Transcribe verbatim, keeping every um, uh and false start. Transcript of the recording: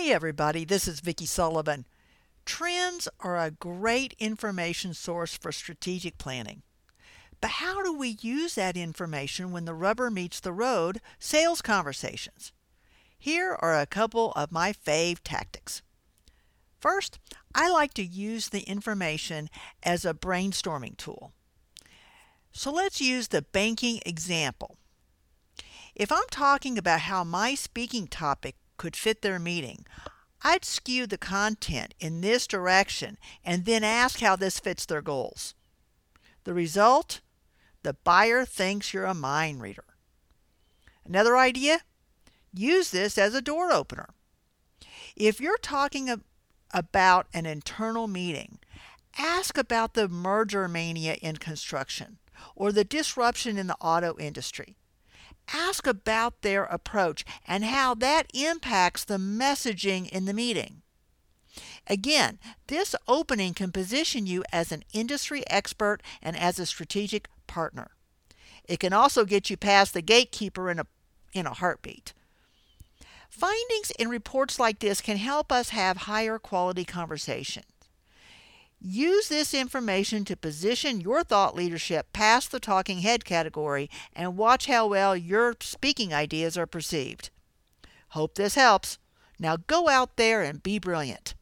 Hey everybody, this is Vicki Sullivan. Trends are a great information source for strategic planning. But how do we use that information when the rubber meets the road, sales conversations? Here are a couple of my fave tactics. First, I like to use the information as a brainstorming tool. So let's use the banking example. If I'm talking about how my speaking topic could fit their meeting, I'd skew the content in this direction and then ask how this fits their goals. The result? The buyer thinks you're a mind reader. Another idea? Use this as a door opener. If you're talking about an internal meeting, ask about the merger mania in construction or the disruption in the auto industry. Ask about their approach and how that impacts the messaging in the meeting. Again, this opening can position you as an industry expert and as a strategic partner. It can also get you past the gatekeeper in a, in a heartbeat. Findings in reports like this can help us have higher quality conversations. Use this information to position your thought leadership past the talking head category and watch how well your speaking ideas are perceived. Hope this helps. Now go out there and be brilliant.